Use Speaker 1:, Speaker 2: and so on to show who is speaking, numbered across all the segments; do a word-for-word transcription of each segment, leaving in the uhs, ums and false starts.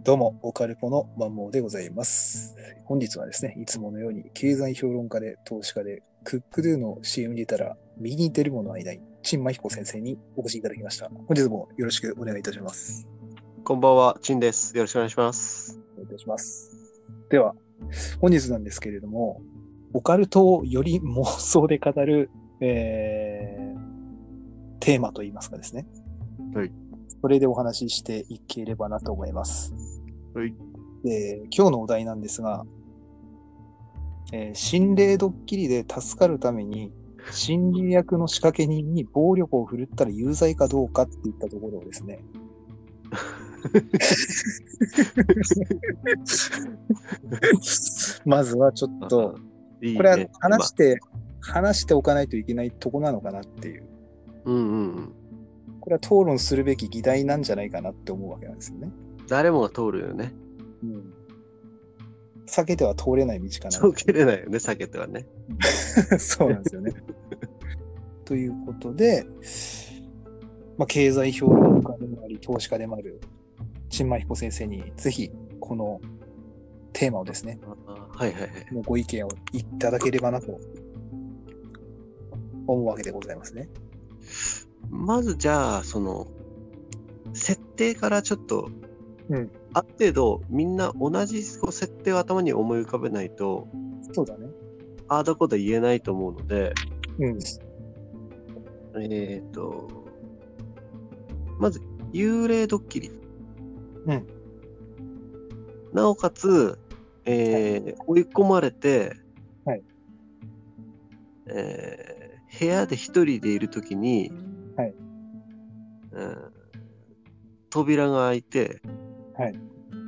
Speaker 1: どうも、オカルポのマンモーでございます。本日はですね、いつものように経済評論家で投資家でクックドゥの シーエム に出たら右に出る者はいない、陳真彦先生にお越しいただきました。本日もよろしくお願いいたします。
Speaker 2: こんばんは、陳です。よろしくお願いします。
Speaker 1: お願いいたします。では、本日なんですけれども、オカルトをより妄想で語る、えー、テーマといいますかですね。
Speaker 2: はい。
Speaker 1: それでお話ししていければなと思います。
Speaker 2: はい。
Speaker 1: で、今日のお題なんですが、えー心霊ドッキリで助かるために、心理役の仕掛け人に暴力を振るったら有罪かどうかっていったところをですね。まずはちょっと、
Speaker 2: いいね、
Speaker 1: これは話して、話しておかないといけないとこなのかなっていう。
Speaker 2: うんうんうん。
Speaker 1: これは討論するべき議題なんじゃないかなって思うわけなんですよね。
Speaker 2: 誰もが通るよね。
Speaker 1: うん。避けては通れない道かな。
Speaker 2: そうけれないよね、避けてはね。
Speaker 1: そうなんですよね。ということで、まあ、経済評論家でもあり、投資家でもある、陳真彦先生に、ぜひ、このテーマをですね、
Speaker 2: はいはいはい。
Speaker 1: ご意見をいただければなと思うわけでございますね。
Speaker 2: まずじゃあ、その、設定からちょっと、
Speaker 1: うん、
Speaker 2: ある程度みんな同じ設定を頭に思い浮かべないと、
Speaker 1: そうだね。
Speaker 2: ああだこだ言えないと思うので、
Speaker 1: うん、
Speaker 2: えっと、まず、幽霊ドッキリ。
Speaker 1: うん。
Speaker 2: なおかつ、えーはい、追い込まれて、
Speaker 1: はい
Speaker 2: えー、部屋で一人でいるときに、
Speaker 1: はい
Speaker 2: うん、扉が開いて、
Speaker 1: はい、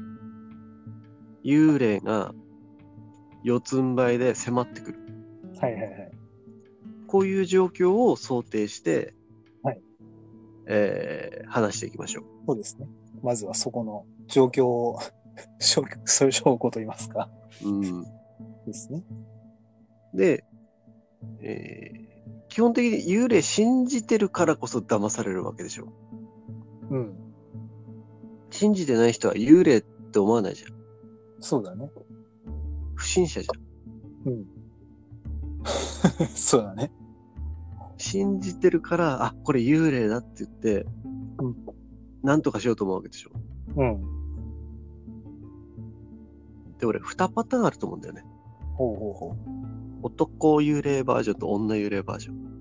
Speaker 2: 幽霊が四つん這いで迫ってくる。
Speaker 1: はいはいはい。
Speaker 2: こういう状況を想定して、
Speaker 1: はい
Speaker 2: えー、話していきましょう。
Speaker 1: そうですね。まずはそこの状況を、そういう証拠と言いますか。
Speaker 2: うん。
Speaker 1: ですね。
Speaker 2: で、えー、基本的に幽霊信じてるからこそ騙されるわけでしょ。
Speaker 1: うん。
Speaker 2: 信じてない人は幽霊って思わないじゃん。
Speaker 1: そうだね。
Speaker 2: 不審者じゃん。
Speaker 1: うん。そうだね。
Speaker 2: 信じてるから、あ、これ幽霊だって言って、うん、なんとかしようと思うわけでしょ。
Speaker 1: うん。
Speaker 2: で、俺、二パターンあると思うんだよね。
Speaker 1: ほうほうほう。
Speaker 2: 男幽霊バージョンと女幽霊バージョン。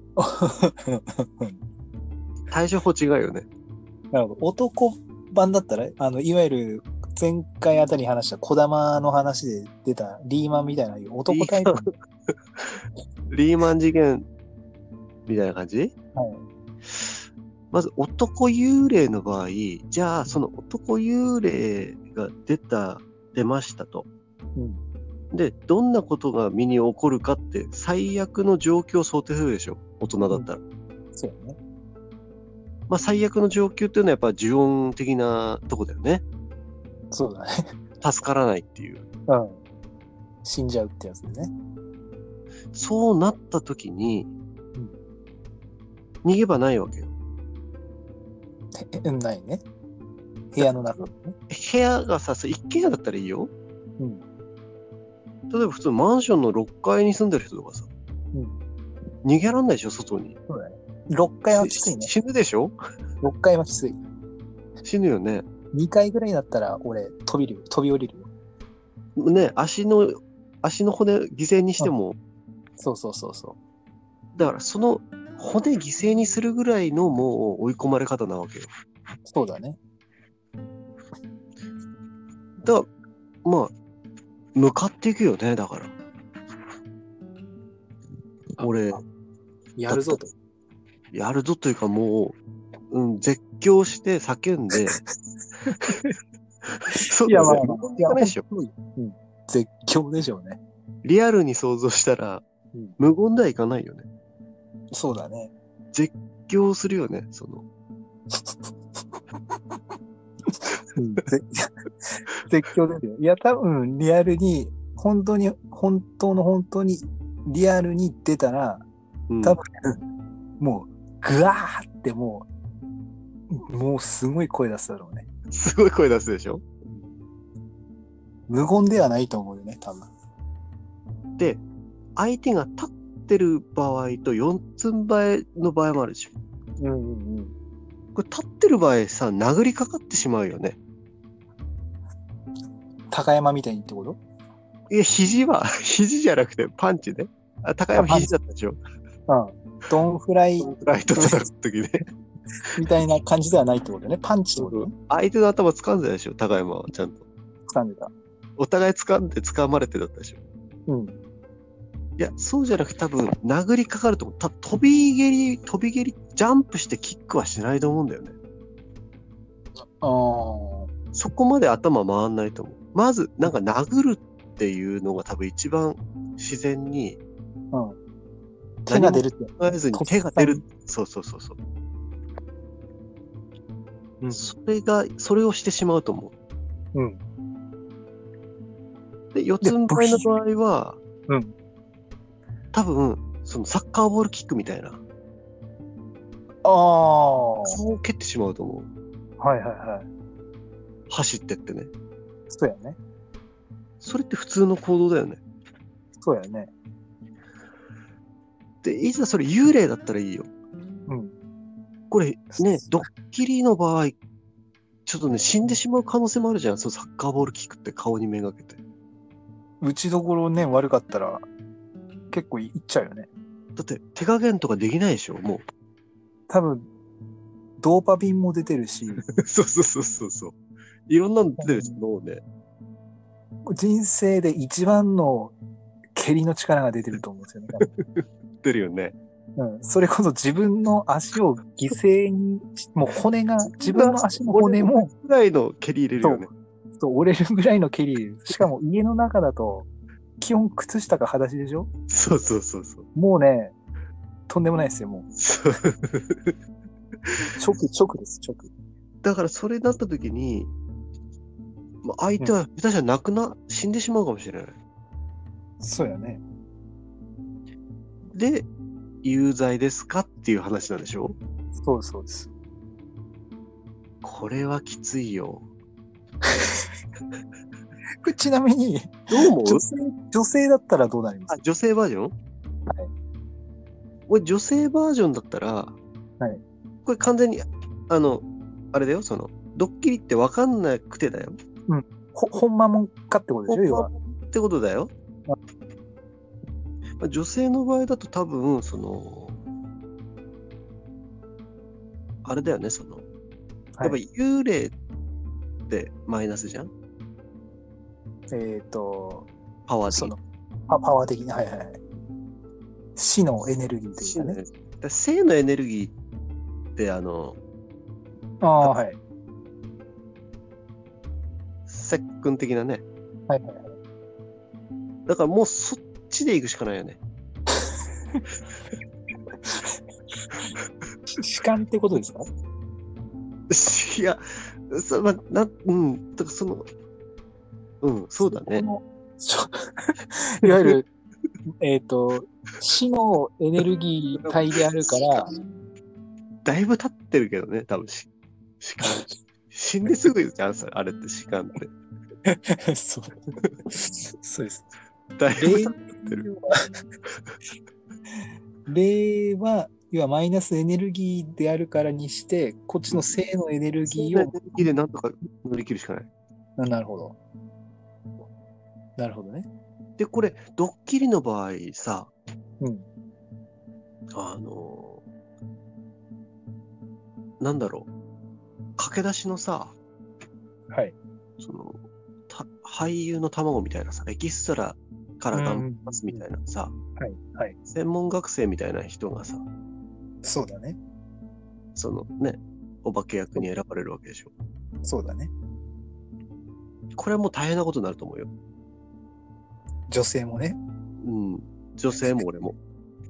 Speaker 2: 対処法違うよね。
Speaker 1: なるほど。男版だったら、あの、いわゆる前回あたりに話した小玉の話で出たリーマンみたいな男タイプ。
Speaker 2: リーマン事件みたいな感じ？はい。まず男幽霊の場合、じゃあその男幽霊が出た、出ましたと。うん、で、どんなことが身に起こるかって最悪の状況を想定するでしょ、大人だったら。うん、
Speaker 1: そうね。
Speaker 2: まあ最悪の状況っていうのはやっぱ呪音的なとこだよね。
Speaker 1: そうだね。
Speaker 2: 助からないっていう。
Speaker 1: うん。死んじゃうってやつでね。
Speaker 2: そうなった時に、うん、逃げ場ないわけよ。
Speaker 1: え、ないね。部屋の中、ね。
Speaker 2: 部屋がさ、一軒家だったらいいよ。うん。例えば普通マンションのろっかいに住んでる人とかさ、うん、逃げらんないでしょ、外に。
Speaker 1: そうだね。ろっかいはきついね。
Speaker 2: 死ぬでしょ ?
Speaker 1: ろっかいはきつい。
Speaker 2: 死ぬよね。
Speaker 1: にかいぐらいだったら俺飛びるよ。飛び降りるよ。
Speaker 2: ね、足の、足の骨犠牲にしても、うん。
Speaker 1: そうそうそうそう。
Speaker 2: だからその骨犠牲にするぐらいのもう追い込まれ方なわけよ。
Speaker 1: そうだね。
Speaker 2: だから、まあ、向かっていくよね、だから。俺、
Speaker 1: やるぞと。
Speaker 2: やるぞというかもう、うん、絶叫して叫んで。そうだね。いや、まあ、いや、でしょ。
Speaker 1: うん、絶叫でしょうね。
Speaker 2: リアルに想像したら、うん、無言ではいかないよね。
Speaker 1: そうだね。
Speaker 2: 絶叫するよね、その。
Speaker 1: うん、絶叫ですよ。いや、多分、リアルに、本当に、本当の本当に、リアルに出たら、うん、多分、もう、ぐわーってもう、もうすごい声出すだろうね。
Speaker 2: すごい声出すでしょ？
Speaker 1: 無言ではないと思うよね、多分。
Speaker 2: で、相手が立ってる場合と四つん這いの場合もあるでしょ。
Speaker 1: うんうんうん。
Speaker 2: これ立ってる場合さ、殴りかかってしまうよね。
Speaker 1: 高山みたいにってこと？
Speaker 2: いや、肘は、肘じゃなくてパンチね。あ、高山肘だったでしょ。
Speaker 1: うん。ドンフライ。
Speaker 2: ドンフライと叩くときね。
Speaker 1: みたいな感じではないってことね。パンチってことね。
Speaker 2: 相手の頭掴んでたでしょ、高山はちゃんと。
Speaker 1: 掴んでた。
Speaker 2: お互い掴んで掴まれてだったでしょ。
Speaker 1: うん。
Speaker 2: いや、そうじゃなくて多分、殴りかかると思う。た飛び蹴り、飛び蹴り、ジャンプしてキックはしないと思うんだよね。
Speaker 1: ああ。
Speaker 2: そこまで頭回んないと思う。まず、なんか殴るっていうのが多分一番自然に、
Speaker 1: うん。手が出るって。
Speaker 2: 考えずに手が出る。そうそうそうそう。うん。それが、それをしてしまうと思
Speaker 1: う。うん。
Speaker 2: で、四つん這いの場合は、
Speaker 1: うん。
Speaker 2: 多分、そのサッカーボールキックみたいな。ああ。
Speaker 1: 顔
Speaker 2: を蹴ってしまうと思
Speaker 1: う。はいはいはい。
Speaker 2: 走ってってね。
Speaker 1: そうやね。
Speaker 2: それって普通の行動だよね。
Speaker 1: そうやね。
Speaker 2: で、いざそれ幽霊だったらいいよ。
Speaker 1: うん。
Speaker 2: これね、ドッキリの場合、ちょっとね、死んでしまう可能性もあるじゃん。そう、サッカーボールキックって顔にめがけて。
Speaker 1: 打ちどころね、悪かったら、結構いっちゃうよね。
Speaker 2: だって、手加減とかできないでしょ、もう。
Speaker 1: 多分、ドーパミンも出てるし。
Speaker 2: そうそうそうそうそう。いろんなの出てるし、もうね。
Speaker 1: 人生で一番の蹴りの力が出てると思うんですよね。
Speaker 2: 出るよね。
Speaker 1: うん。それこそ自分の足を犠牲に、もう骨が、自分の足の骨も。
Speaker 2: ぐらいの蹴り入れるよね。
Speaker 1: そう、そう折れるぐらいの蹴り入れる。しかも家の中だと、基本靴下か裸足でしょ？
Speaker 2: そうそうそうそう。
Speaker 1: もうね、とんでもないですよ、もう。
Speaker 2: そう。
Speaker 1: 直、直です、直。
Speaker 2: だからそれになった時に、相手は下手したら亡くな、死んでしまうかもしれない。
Speaker 1: そうやね。
Speaker 2: で、有罪ですかっていう話なんでしょ？
Speaker 1: そうそうです。
Speaker 2: これはきついよ。
Speaker 1: これちなみに、
Speaker 2: どう思う？
Speaker 1: 女性、女性だったらどうなります？
Speaker 2: あ、女性バージョン？はい。これ女性バージョンだったら、はい。これ完全に、あの、あれだよ、その、ドッキリって分かんなくてだよ。
Speaker 1: うん。ほ、ほんまもんかってことでしょ、要は。
Speaker 2: ってことだよ。まあ、女性の場合だと多分、その、あれだよね、その、やっぱ幽霊ってマイナスじゃん？
Speaker 1: えっと、
Speaker 2: パワー的に。
Speaker 1: そのパ、パワー的に、はいはい。死のエネルギーというかね。
Speaker 2: だ生のエネルギーって、あの、
Speaker 1: ああ、はい。
Speaker 2: 接吻的なね。
Speaker 1: はいはいはい。
Speaker 2: だからもうそっちで行くしかないよね。
Speaker 1: 主観ってことですか？
Speaker 2: いや、そまな、うん、だからその、うん、そうだね。
Speaker 1: いわゆる、えっと、死のエネルギー体であるから、
Speaker 2: だいぶ経ってるけどね、多分し、しか死んですぐじゃん、あれって士官って。
Speaker 1: そう。そうです。
Speaker 2: だいぶ経ってる。
Speaker 1: 霊は、要はマイナスエネルギーであるからにして、こっちの正のエネルギーを。
Speaker 2: エネルギーでなんとか乗り切るしかない。
Speaker 1: なるほど。なるほどね。
Speaker 2: で、これ、ドッキリの場合さ、
Speaker 1: うん。
Speaker 2: あの、なんだろう。駆け出しのさ、
Speaker 1: はい。
Speaker 2: その、た俳優の卵みたいなさ、エキストラから頑張りますみたいなさ、
Speaker 1: はい、はい。
Speaker 2: 専門学生みたいな人がさ、
Speaker 1: そうだね。
Speaker 2: そのね、お化け役に選ばれるわけでしょ。
Speaker 1: そうだね。
Speaker 2: これはもう大変なことになると思うよ。
Speaker 1: 女性もね。
Speaker 2: うん。女性も俺も。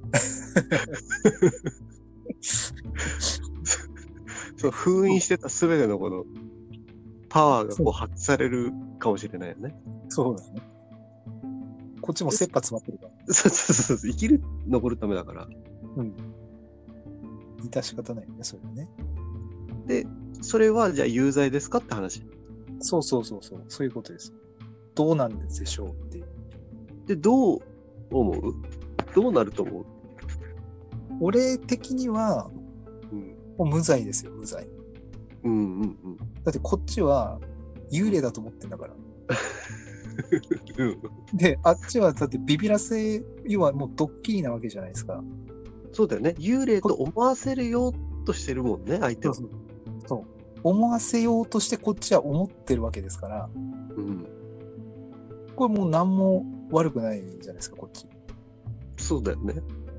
Speaker 2: そう、封印してたすべてのこのパワーがこう発揮されるかもしれないよね。
Speaker 1: そうだね。こっちも切羽詰まってるから。
Speaker 2: そうそうそう。生きる、残るためだから。
Speaker 1: うん。致し方ないよね、それはね。
Speaker 2: で、それはじゃあ有罪ですかって話。
Speaker 1: そうそうそうそう。そういうことです。 どうなんでしょうっていう。
Speaker 2: で、どう思う？どうなると思う？
Speaker 1: 俺的には、
Speaker 2: うん、
Speaker 1: もう無罪ですよ、無罪。
Speaker 2: うんうんうん。
Speaker 1: だってこっちは幽霊だと思ってんだから。
Speaker 2: うん、
Speaker 1: で、あっちはだってビビらせ、要はもうドッキリなわけじゃないですか。
Speaker 2: そうだよね。幽霊と思わせるようとしてるもんね、相手は。
Speaker 1: そうそう。そう。思わせようとしてこっちは思ってるわけですから、
Speaker 2: うん、
Speaker 1: これもう何も悪くないじゃないですか、こっち。
Speaker 2: そうだよね。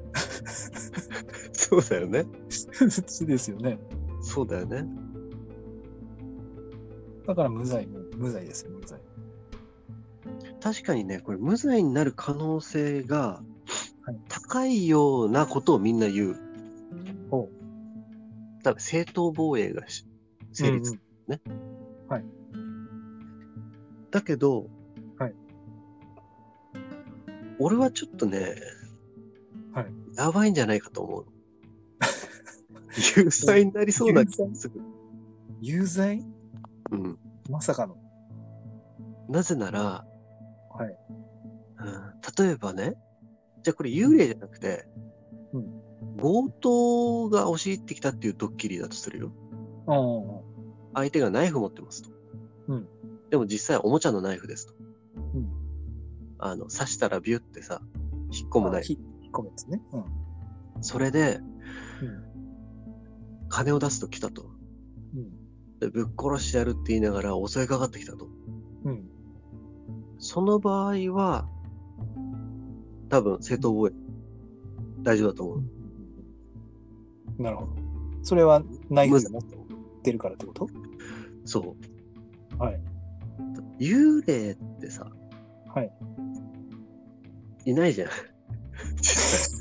Speaker 2: そうだよね。
Speaker 1: そうですよね。
Speaker 2: そうだよね。
Speaker 1: だから無罪、無罪ですよ、無罪。
Speaker 2: 確かにね、これ無罪になる可能性が高いようなことをみんな言う。
Speaker 1: ほう。
Speaker 2: 多分正当防衛がし成立、うんうん、ね。
Speaker 1: はい。
Speaker 2: だけど、
Speaker 1: はい。
Speaker 2: 俺はちょっとね、
Speaker 1: はい。
Speaker 2: やばいんじゃないかと思う。有罪になりそうな気がする。
Speaker 1: 有罪？
Speaker 2: うん。
Speaker 1: まさかの。
Speaker 2: なぜなら、
Speaker 1: はい。
Speaker 2: うん、例えばね、じゃあこれ幽霊じゃなくて、うん、強盗が押し入ってきたっていうドッキリだとするよ。
Speaker 1: うん、
Speaker 2: 相手がナイフ持ってますと。うん。でも実際おもちゃのナイフですと。うん。あの、刺したらビュってさ、引っ込むナイフ。
Speaker 1: 引っ込むやつね。うん。
Speaker 2: それで、うん、金を出すと来たと。うん。で、ぶっ殺してやるって言いながら襲いかかってきたと。うん。その場合は、多分正当防衛、大丈夫だと思う。
Speaker 1: なるほど。それはナイフで持ってるからってこと？
Speaker 2: そう。
Speaker 1: はい。
Speaker 2: 幽霊ってさ、
Speaker 1: はい。
Speaker 2: いないじゃん。実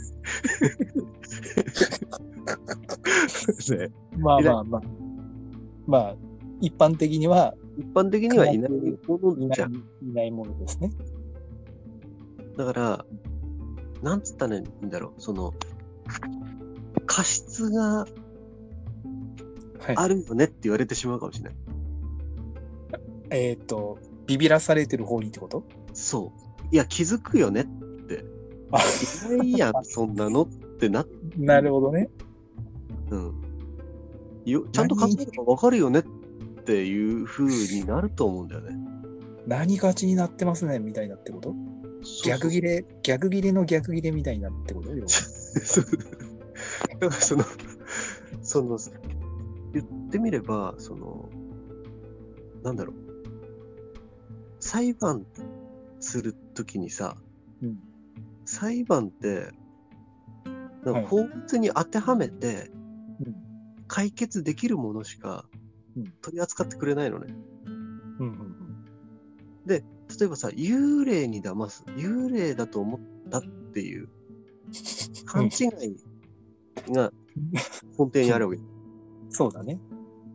Speaker 2: 際。ね、
Speaker 1: まあまあまあ。まあ、一般的には、
Speaker 2: 一般的にはいないものじゃん。
Speaker 1: いないものですね。
Speaker 2: だから、なんつったらいいんだろう、その、過失があるよねって言われてしまうかもしれない。
Speaker 1: はい、えっ、ー、と、ビビらされてる方にってこと？
Speaker 2: そう。いや、気づくよねって。いないやん、そんなのってなって。
Speaker 1: なるほどね。
Speaker 2: うん。よちゃんと考えればわかるよねっていう風になると思うんだよね。
Speaker 1: 何がちになってますねみたいなってこと？そうそう逆切れ、逆切れの逆切れみたいなってこと？だ
Speaker 2: からその、その、言ってみれば、その、なんだろう。裁判するときにさ、うん、裁判って、なんか法律に当てはめて、はい、解決できるものしか取り扱ってくれないのね。うんうんうん、で、例えばさ、幽霊に騙す、幽霊だと思ったっていう勘違いが根底にあるわけ。
Speaker 1: そうだね。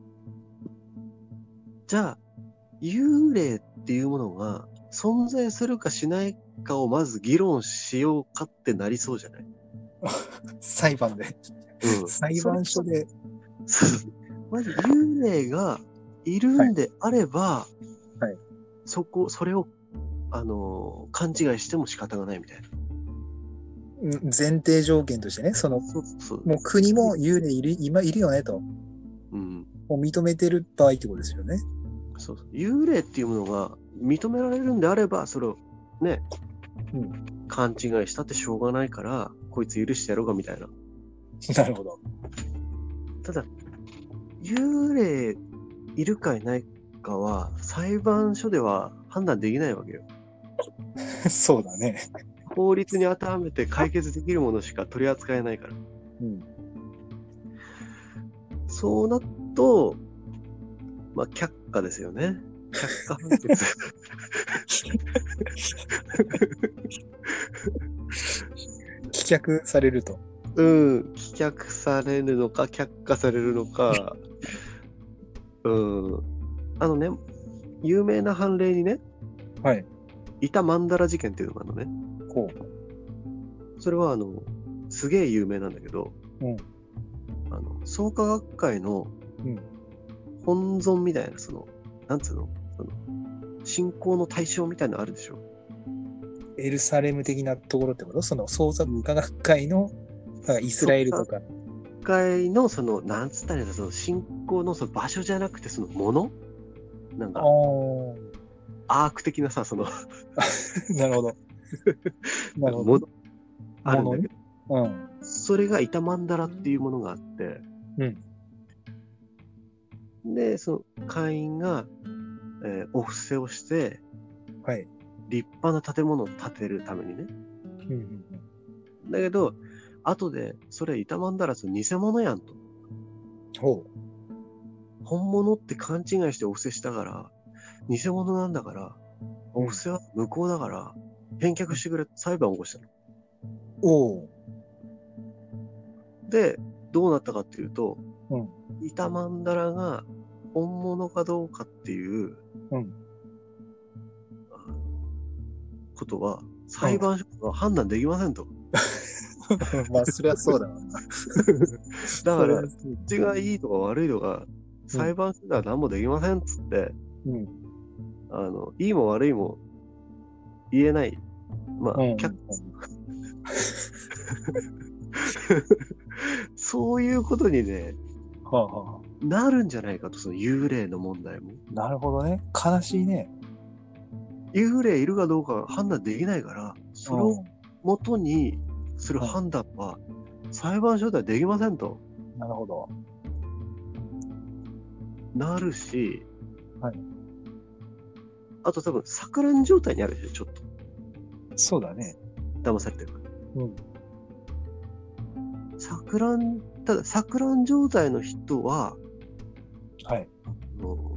Speaker 2: じゃあ、幽霊っていうものが存在するかしないかをまず議論しようかってなりそうじゃない？
Speaker 1: 裁判で。うん、裁判所で。
Speaker 2: まず幽霊がいるんであれば、はいはい、そこ、それを、あのー、勘違いしても仕方がないみたいな。
Speaker 1: 前提条件としてね、その、そうそうもう国も幽霊いる、今いるよねと。うん。もう認めてる場合ってことですよね。
Speaker 2: そうそう。幽霊っていうものが認められるんであれば、それをね、うん、勘違いしたってしょうがないから、こいつ許してやろうかみたいな。
Speaker 1: なるほど。
Speaker 2: ただ、幽霊いるかいないかは、裁判所では判断できないわけよ。
Speaker 1: そうだね。
Speaker 2: 法律に当てはめて解決できるものしか取り扱えないから。うん、そうなると、まあ、却下ですよね。却下判決。
Speaker 1: 棄却されると。
Speaker 2: うん、棄却されるのか、却下されるのか。うん。あのね、有名な判例にね、
Speaker 1: はい。
Speaker 2: イタマンダラ事件っていうのがあるのね。
Speaker 1: ほう。
Speaker 2: それは、あの、すげえ有名なんだけど、うん。あの、創価学会の、うん。本尊みたいな、その、なんつうのその、 信仰の対象みたいなのあるでしょ。
Speaker 1: エルサレム的なところってこと？その創作科学会の、なんかイスラエルとか。
Speaker 2: 会のその、なんつったらいいんだ、その信仰のその場所じゃなくて、そのものなんか、アーク的なさ、その
Speaker 1: なるほど。なるほど。
Speaker 2: ものあるんだけど、
Speaker 1: うん、
Speaker 2: それがイタマンダラっていうものがあって、うん、で、その会員が、えー、お布施をして、
Speaker 1: はい、
Speaker 2: 立派な建物を建てるためにね。うんうんうん、だけど、後で、それイタマンダラス偽物やんと。ほう。本物って勘違いしてお布施したから、偽物なんだから、お布施は無効だから、返却してくれ、裁判を起こしたの。おう。で、どうなったかっていうと、うん、イタマンダラが本物かどうかっていう、うん、ことは、裁判所は判断できませんと。
Speaker 1: まあ、そりゃそうだわな。
Speaker 2: だから、こっちがいいとか悪いとか、裁判所では何もできませんっつって、うん、あの、いいも悪いも言えない。まあ、うん、そういうことにね、はあはあ、なるんじゃないかと、その幽霊の問題も。
Speaker 1: なるほどね。悲しいね。
Speaker 2: 幽霊いるかどうか判断できないから、それを元にする判断は裁判所ではできませんと。
Speaker 1: なるほど。
Speaker 2: なるし、はい。あと多分錯乱状態にあるでしょ、ちょっと。
Speaker 1: そうだね。
Speaker 2: 騙されてるから。うん。錯乱、ただ錯乱状態の人は、はい。もう、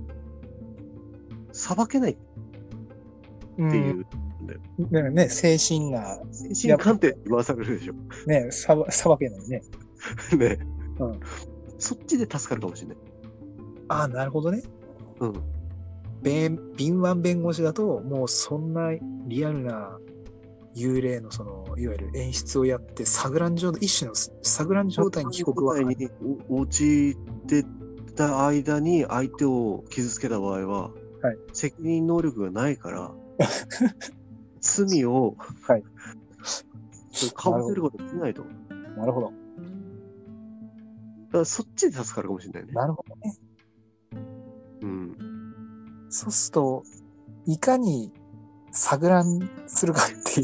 Speaker 2: 裁けないっていうんだよ。
Speaker 1: だからね、精神な。
Speaker 2: 精神鑑定って言わされるでしょ。
Speaker 1: ね、裁けないね。
Speaker 2: ね。うん。そっちで助かるかもしれない。
Speaker 1: ああ、なるほどね。うん。敏腕弁護士だと、もうそんなリアルな幽霊のその、いわゆる演出をやって、錯乱状態、一種の錯乱状態に被告は。
Speaker 2: に陥ってた間に相手を傷つけた場合は、はい、責任能力がないから、罪を、はい。かぶせることできないと。
Speaker 1: なるほど。だか
Speaker 2: らそっちで助かるかもしれないね。
Speaker 1: なるほどね。
Speaker 2: うん。
Speaker 1: そうすると、いかに錯乱するかっていう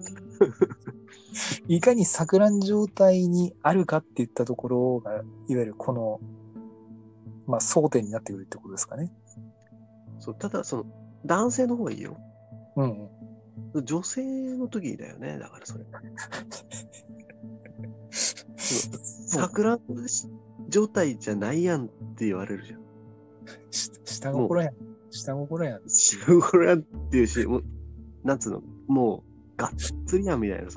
Speaker 1: いかに錯乱状態にあるかっていったところが、いわゆるこの、まあ、争点になってくるってことですかね。
Speaker 2: そう、ただその、男性の方がいいよ。うん、うん。女性の時だよね、だからそれ。錯乱状態じゃないやんって言われるじゃん。
Speaker 1: 下心やん。下心やん。
Speaker 2: 下心やんっていうし、もう、なんつうの、もう、がっつりやんみたいな、そう。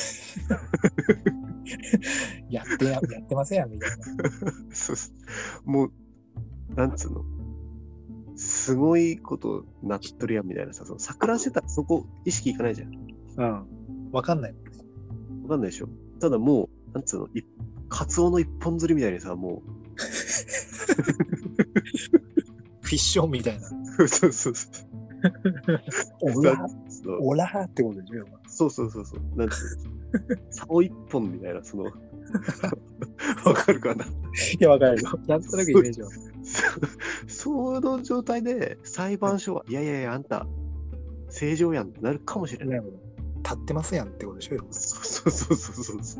Speaker 1: やってや、やってませんやん、みたいな。
Speaker 2: そうっす。もう、なんつうの、すごいことなっとるやんみたいなさ、その錯乱してたらそこ意識いかないじゃん。
Speaker 1: うん。わかんない。
Speaker 2: わかんないでしょ。ただもう、なんつうの、いカツオの一本釣りみたいにさ、もう。
Speaker 1: フィッションみたいな。
Speaker 2: そうそうそう。
Speaker 1: オラオラーってことでしょ。
Speaker 2: そうそうそうそう。なんつうの。竿一本みたいな、その、わかるかな。い
Speaker 1: や、わかるよ。なんとなくイメージは。
Speaker 2: その状態で裁判所は、いやいやいや、あんた、正常やんってなるかもしれない。なるほど。
Speaker 1: 立ってますやんってことでしょよ。
Speaker 2: そうそうそうそうそう。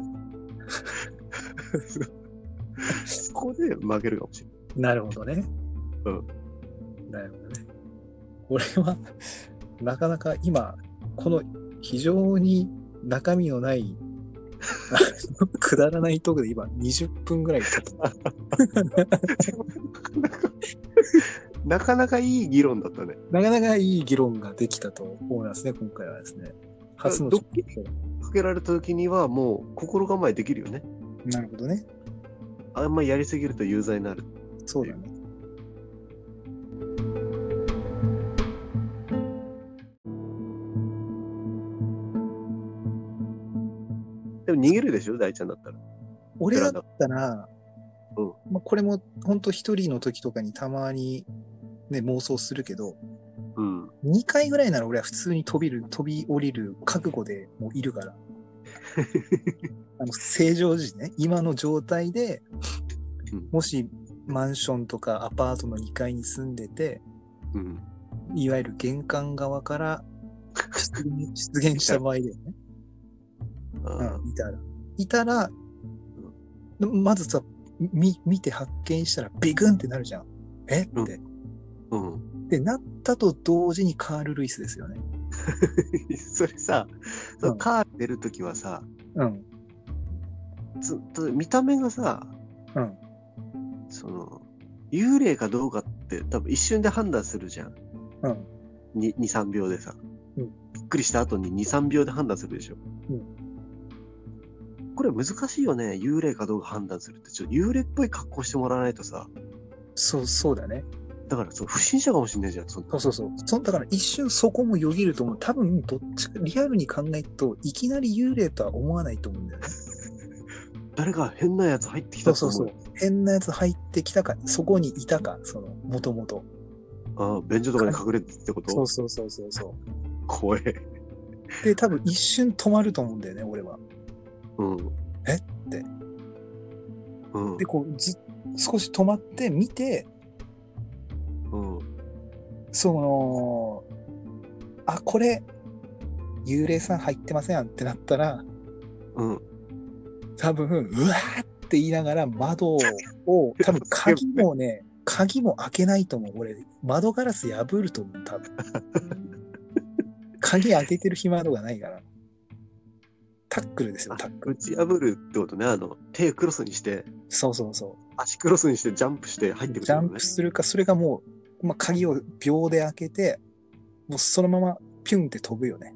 Speaker 2: そこで負けるかもしれ
Speaker 1: ない。なるほどね。うん。なるほどね。これは、なかなか今、この非常に中身のないくだらないトークで今にじゅっぷんぐらい経った。
Speaker 2: なかなかいい議論だったね。
Speaker 1: なかなかいい議論ができたと思いますね、今回はですね。
Speaker 2: 初のドッキリかけられた時にはもう心構えできるよね。
Speaker 1: なるほどね。
Speaker 2: あんまりやりすぎると有罪になる。
Speaker 1: そうだね。
Speaker 2: でも逃げるでしょ、大ちゃんだったら。
Speaker 1: 俺だったら、うんまあ、これも本当一人の時とかにたまにね、妄想するけど、 にかいぐらいなら俺は普通に飛びる、飛び降りる覚悟でもういるから。あの正常時ね、今の状態で、もしマンションとかアパートのにかいに住んでて、うん、いわゆる玄関側から出現、出現した場合だよね。うん、いたら。いたら、まずさ、み、見て発見したらビグンってなるじゃん。えって。うんうん、で、なったと同時にカール・ルイスですよね。
Speaker 2: それさ、そのカール出るときはさ、うん。つ見た目がさ、うん。その、幽霊かどうかって多分一瞬で判断するじゃん。うん。に、に、さんびょうでさ。うん。びっくりした後にに、さんびょうで判断するでしょ。うん。これ難しいよね。幽霊かどうか判断するって。ちょっと幽霊っぽい格好してもらわないとさ。
Speaker 1: そう、そうだね。
Speaker 2: だから、そう、不審者かもしれないじゃん。
Speaker 1: そそうそうそう。そだから一瞬そこもよぎると思う。多分、どっちか、リアルに考えると、いきなり幽霊とは思わないと思うんだよね。
Speaker 2: 誰か変なやつ入ってきたと思う。そうそうそう。
Speaker 1: 変なやつ入ってきたか、そこにいたか、その、もともと。
Speaker 2: ああ、便所とかに隠れてってこと？
Speaker 1: そうそうそうそうそう。
Speaker 2: 怖え。
Speaker 1: で、多分一瞬止まると思うんだよね、俺は。うん。えって。うん。で、こう、ず、少し止まって見て、うん。その、あ、これ、幽霊さん入ってませんってなったら、うん。多分、うわーって言いながら窓を、多分鍵もね、鍵も開けないと思う。俺、窓ガラス破ると思う、多分。鍵開けてる暇とかないから。タックルですよ、タックル。
Speaker 2: 打ち破るってことね、あの、手クロスにして。
Speaker 1: そうそうそう。
Speaker 2: 足クロスにしてジャンプして入ってくる、ね。
Speaker 1: ジャンプするか、それがもう、まあ、鍵を秒で開けて、もうそのままピュンって飛ぶよね。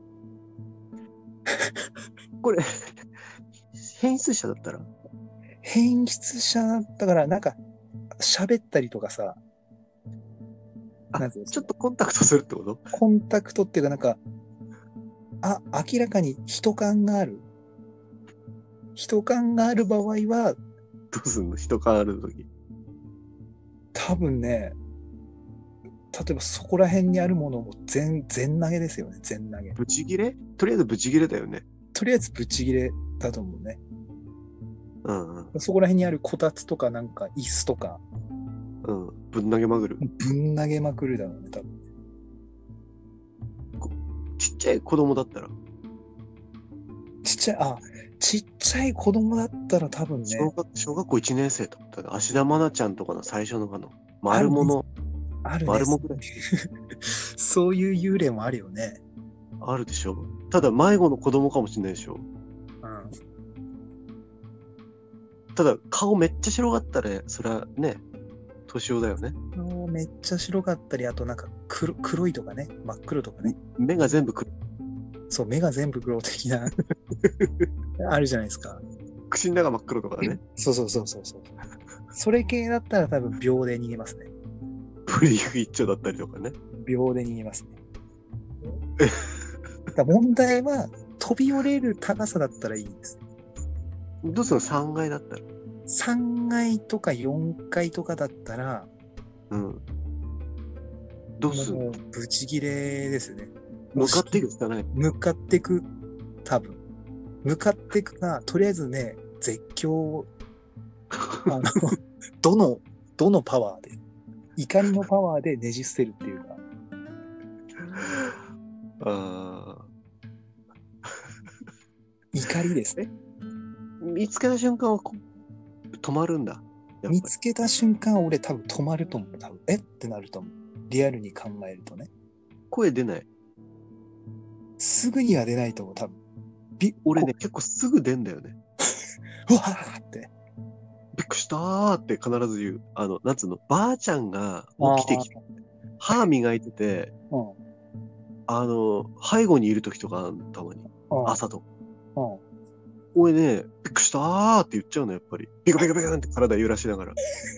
Speaker 2: これ、変質者だったら
Speaker 1: 変質者だったから、なんか、喋ったりとかさ、
Speaker 2: あ、ちょっとコンタクトするってこと？
Speaker 1: コンタクトっていうかなんか、あ、明らかに人感がある。人感がある場合は、
Speaker 2: どうすんの？人感あるとき。
Speaker 1: 多分ね、例えばそこら辺にあるものも全、全投げですよね、全投げ。
Speaker 2: ブチギレ？とりあえずブチギレだよね。
Speaker 1: とりあえずブチギレだと思うね。
Speaker 2: うんうん。
Speaker 1: そこら辺にあるこたつとかなんか椅子とか。
Speaker 2: うん。ぶん投げまくる。
Speaker 1: ぶん投げまくるだろうね、多分。
Speaker 2: ちっちゃい子供だったら
Speaker 1: ちっちゃい、あ、ちっちゃい子供だったら多分ね。
Speaker 2: 小学、小学校いちねん生とかだったら、芦田愛菜ちゃんとかの最初のあの、丸物。
Speaker 1: あるね。
Speaker 2: 丸物ぐらい。
Speaker 1: そういう幽霊もあるよね。
Speaker 2: あるでしょ。ただ迷子の子供かもしれないでしょ。うん。ただ顔めっちゃ白かったら、それはね、年男だよね。
Speaker 1: 顔めっちゃ白かったり、あとなんか黒、黒いとかね、真っ黒とかね。
Speaker 2: 目が全部黒い。
Speaker 1: そう、目が全部黒的な、あるじゃないですか。
Speaker 2: 口の中真っ黒とかね。
Speaker 1: そうそうそうそうそう。それ系だったら多分秒で逃げますね。
Speaker 2: ブリーフ一丁だったりとかね。
Speaker 1: 秒で逃げますね。だ問題は、飛び降りる高さだったらいいんです。
Speaker 2: どうするの？ さん 階だったら。
Speaker 1: さんがいとかよんかいとかだったら、うん。
Speaker 2: どうするの？
Speaker 1: もう、ブチギレですね。
Speaker 2: 向かっていくしかない。
Speaker 1: 向かっていく、多分。向かっていくか、とりあえずね、絶叫、あの、どの、どのパワーで、怒りのパワーでねじ伏せるっていうか。ああ。怒りですね。
Speaker 2: 見つけた瞬間は止まるんだ。
Speaker 1: 見つけた瞬間は俺多分止まると思う。多分、えってなると思う。リアルに考えるとね。
Speaker 2: 声出ない？
Speaker 1: すぐには出ないと思う、多分。
Speaker 2: び俺ね、結構すぐ出んだよね。
Speaker 1: うわーって。
Speaker 2: びっくりしたーって必ず言う。あの、なんつうの、ばあちゃんが起きてきて、歯磨いてて、うん、あの、背後にいる時とか、たまに。朝とか。うん、俺ね、びっくりしたーって言っちゃうの、やっぱり。ビクビクビクって体揺らしながら。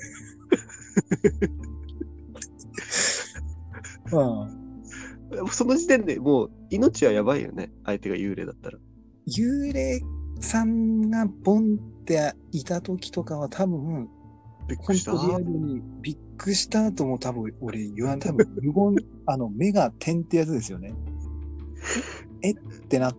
Speaker 2: うん、その時点でもう命はやばいよね。相手が幽霊だったら。
Speaker 1: 幽霊さんがボンっていた時とかは多分、
Speaker 2: びっくりした。
Speaker 1: 本当リアルにびっくりした後も多分俺言わん、多分無言、あの目が点ってやつですよね。えってなって、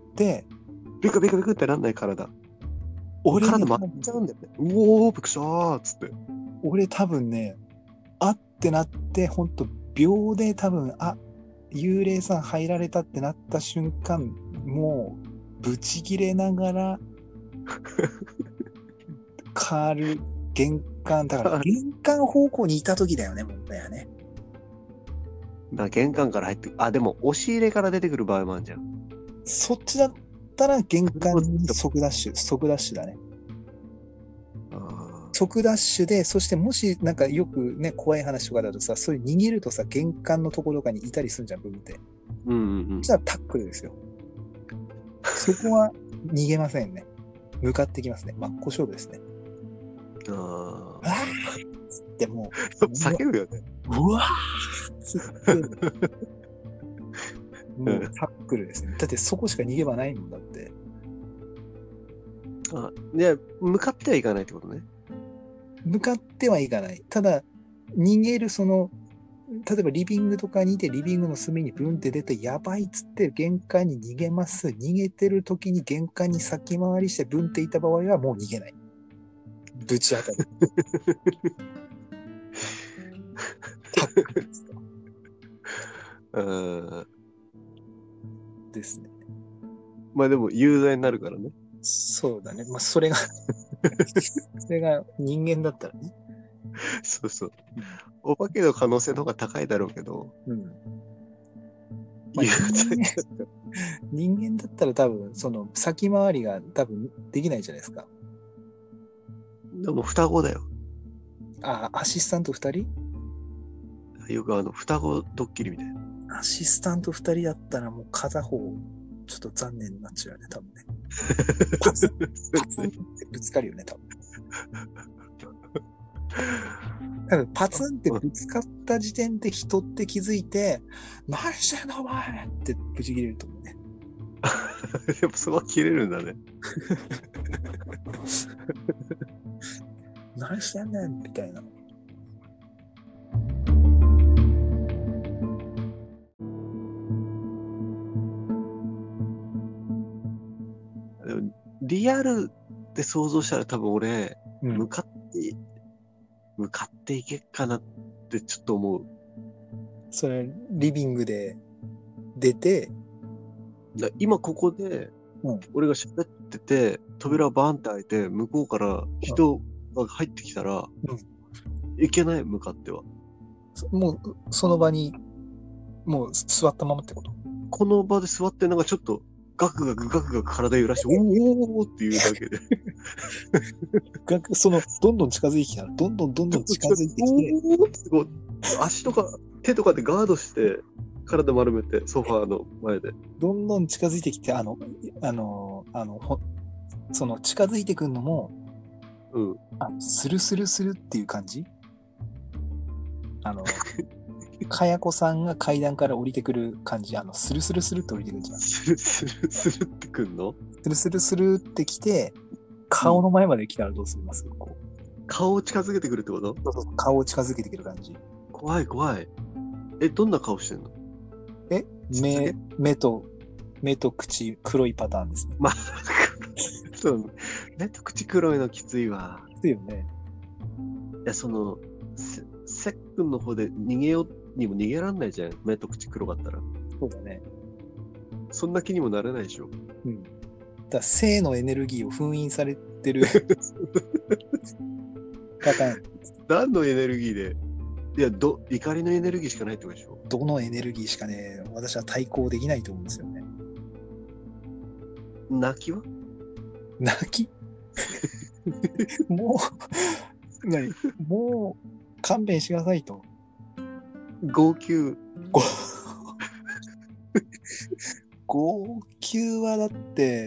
Speaker 2: ビクビクビクってなんない体。
Speaker 1: 俺、ね、
Speaker 2: 体回っちゃうんだよね。うおー、びっくりしたーっつって。
Speaker 1: 俺多分ね、あってなって、ほんと秒で多分、あ、幽霊さん入られたってなった瞬間、もう、ブチ切れながら、カール、玄関、だから玄関方向にいた時だよね、問題はね。
Speaker 2: な、玄関から入って、あ、でも押し入れから出てくる場合もあるじゃん。
Speaker 1: そっちだったら玄関に即ダッシュ、即ダッシュだね。即ダッシュで、そしてもしなんかよくね、怖い話とかだとさ、そういう逃げるとさ、玄関のところとかにいたりするんじゃん、ブンって。
Speaker 2: うんうんうん。
Speaker 1: じゃあタックルですよ。そこは逃げませんね。向かってきますね。真っ向勝負ですね。
Speaker 2: ああ。
Speaker 1: ああっても
Speaker 2: う。叫ぶよね。
Speaker 1: うわーって。もうタックルですね。だってそこしか逃げ場ないもんだって。
Speaker 2: あ、で、向かってはいかないってことね。
Speaker 1: 向かってはいかない。ただ、逃げるその、例えばリビングとかにいて、リビングの隅にブンって出て、やばいっつって玄関に逃げます。逃げてる時に玄関に先回りしてブンっていた場合はもう逃げない。ぶち当たる。タックルですか。
Speaker 2: うん
Speaker 1: ですね。
Speaker 2: まあでも有罪になるからね。
Speaker 1: そうだね。まあそれが、それが人間だったらね。
Speaker 2: そうそう。お化けの可能性の方が高いだろうけど。
Speaker 1: うん。まあ、人間人間だったら多分、その先回りが多分できないじゃないですか。
Speaker 2: でも双子だよ。
Speaker 1: あ、アシスタント二人？
Speaker 2: よくあの、双子ドッキリみたいな。
Speaker 1: アシスタント二人だったらもう片方、ちょっと残念になっちゃうよね、多分ね。パツン、パツンってぶつかるよね、多分。多分パツンってぶつかった時点で人って気づいて、何してんのお前ってぶち切れると思うね。
Speaker 2: やっぱそこは切れるんだね。
Speaker 1: 何してんねんみたいな。
Speaker 2: リアルって想像したら多分俺、
Speaker 1: うん、
Speaker 2: 向かって、向かっていけっかなってちょっと思う。
Speaker 1: それ、リビングで出て、
Speaker 2: だ今ここで、うん、俺が喋ってて、扉バーンって開いて、向こうから人が入ってきたら、うん、いけない向かっては。
Speaker 1: もう、その場に、もう座ったままってこと？
Speaker 2: この場で座ってなんかちょっと、ガクガクガクガク体揺らして、おーおーっていうだけで。
Speaker 1: ガク、その、どんどん近づいてきたら、どんどんどんどん近づいてきて、
Speaker 2: おーってこう、足とか手とかでガードして、体丸めて、ソファーの前で。
Speaker 1: どんどん近づいてきて、あの、あの、あの、ほその、近づいてくるのも、
Speaker 2: うん。
Speaker 1: あ、スルスルスルっていう感じ？あの、かやこさんが階段から降りてくる感じ、あの、スルスルスルって降りてくるじゃん。
Speaker 2: スルスルスルってくんの？
Speaker 1: スルスルスルって来て、顔の前まで来たらどうします？こう
Speaker 2: 顔を近づけてくるってこと？
Speaker 1: そうそう、顔を近づけてくる感じ。
Speaker 2: 怖い怖い。え、どんな顔してんの？
Speaker 1: え目、目と、目と口黒いパターンですね。
Speaker 2: まあ、そう、目と口黒いのきついわ。
Speaker 1: きついよね。
Speaker 2: いや、その、せ、せっくんの方で逃げようにも逃げらんないじゃん。目と口黒かったら。
Speaker 1: そうだね。
Speaker 2: そんな気にもなれないでしょ。
Speaker 1: うん。だ性のエネルギーを封印されてるパターン。
Speaker 2: 何のエネルギーで？いや、ど、怒りのエネルギーしかないってことでしょ？
Speaker 1: どのエネルギーしかね、私は対抗できないと思うんですよね。
Speaker 2: 泣きは？
Speaker 1: 泣きもう、何もう、勘弁してくださいと。
Speaker 2: 号泣。
Speaker 1: ご号泣はだって、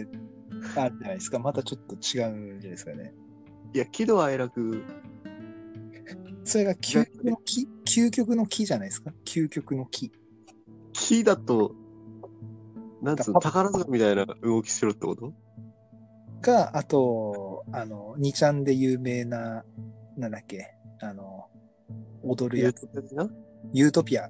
Speaker 1: あるじゃないですか。またちょっと違うんじゃないですかね。
Speaker 2: いや、喜怒哀楽。
Speaker 1: それが究極の木、究極の木じゃないですか。究極の木。
Speaker 2: 木だと、なんつうの、宝塚みたいな動きしろってこと？
Speaker 1: が、あと、あの、にちゃんで有名な、なんだっけ、 あの、踊る
Speaker 2: ユー
Speaker 1: やつ。
Speaker 2: トピア的な
Speaker 1: ユートピア。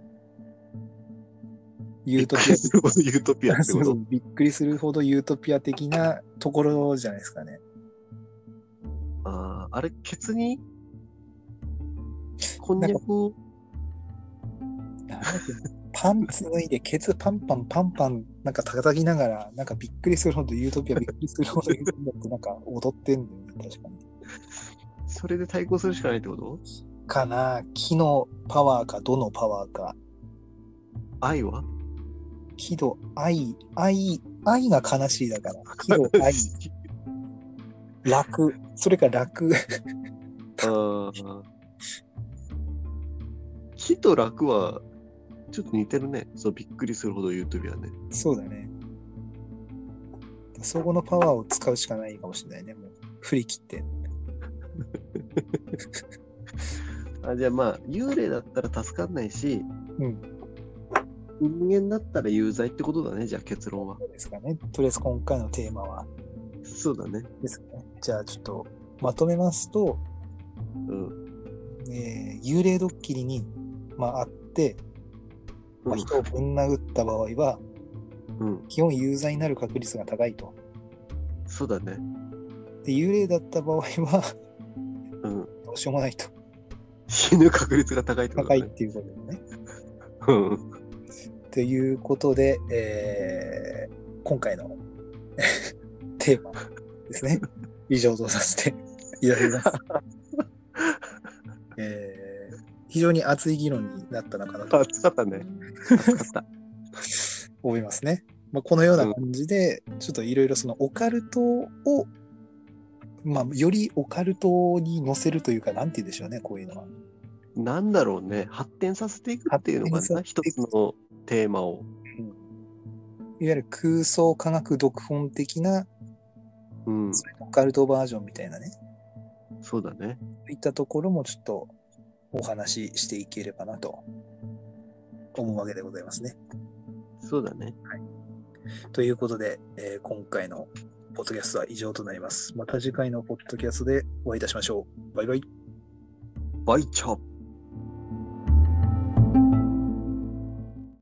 Speaker 1: ユ
Speaker 2: びっく
Speaker 1: ートピ
Speaker 2: りするほどユートピア
Speaker 1: ア。
Speaker 2: ってこと
Speaker 1: そうそう、びっくりするほどユートピア的なところじゃないですかね。
Speaker 2: ああ、あれ、ケツに、こん
Speaker 1: なんか、
Speaker 2: にゃくを、
Speaker 1: なんだっけパンツ脱いで、ケツパンパンパンパン、なんか叩きながら、なんかびっくりするほどユートピア、びっくりするほどユートピアってなんか踊ってんのよね、確かに。
Speaker 2: それで対抗するしかないってこと？
Speaker 1: かな、木のパワーか、どのパワーか。
Speaker 2: 愛は
Speaker 1: 喜怒愛、愛、愛が悲しいだから。喜怒愛、楽。それか楽。
Speaker 2: ああ。喜と楽は、ちょっと似てるね。そう、びっくりするほどユートピアね。
Speaker 1: そうだね。そこのパワーを使うしかないかもしれないね。もう、振り切って。
Speaker 2: あ、じゃあまあ、幽霊だったら助かんないし、
Speaker 1: うん。
Speaker 2: 人間だったら有罪ってことだね、じゃあ結論は。
Speaker 1: そうですかね。とりあえず今回のテーマは。
Speaker 2: そうだね。
Speaker 1: ですね。じゃあちょっと、まとめますと、
Speaker 2: うん。
Speaker 1: えー幽霊ドッキリに、まあ、あって、まあ、
Speaker 2: うん
Speaker 1: 人をぶん殴った場合は、
Speaker 2: うん。
Speaker 1: 基本有罪になる確率が高いと。
Speaker 2: そうだね。
Speaker 1: で、幽霊だった場合は、
Speaker 2: うん。
Speaker 1: どうしようもないと。
Speaker 2: 死ぬ確率が高いってことだね。
Speaker 1: 高いっていうことだね。
Speaker 2: うん。
Speaker 1: ということで、えー今回のテーマですね。以上とさせていただきます。えー非常に熱い議論になったのかなと
Speaker 2: 暑かったね。暑かった。
Speaker 1: 思いますね。まあ、このような感じで、ちょっといろいろそのオカルトを、まあ、よりオカルトに乗せるというか、なんて言うんでしょうね、こういうのは。
Speaker 2: なんだろうね。発展させていくっていうのかな。
Speaker 1: 発展させ
Speaker 2: 一つ
Speaker 1: ていく
Speaker 2: のテーマを。
Speaker 1: いわゆる空想科学読本的な、
Speaker 2: うん。
Speaker 1: オカルトバージョンみたいなね、
Speaker 2: そうだね。
Speaker 1: そういったところもちょっとお話ししていければなと思うわけでございますね。
Speaker 2: そうだね。
Speaker 1: ということで、えー今回のポッドキャストは以上となります。また次回のポッドキャストでお会いいたしましょう。バイバイ。
Speaker 2: バイチャー。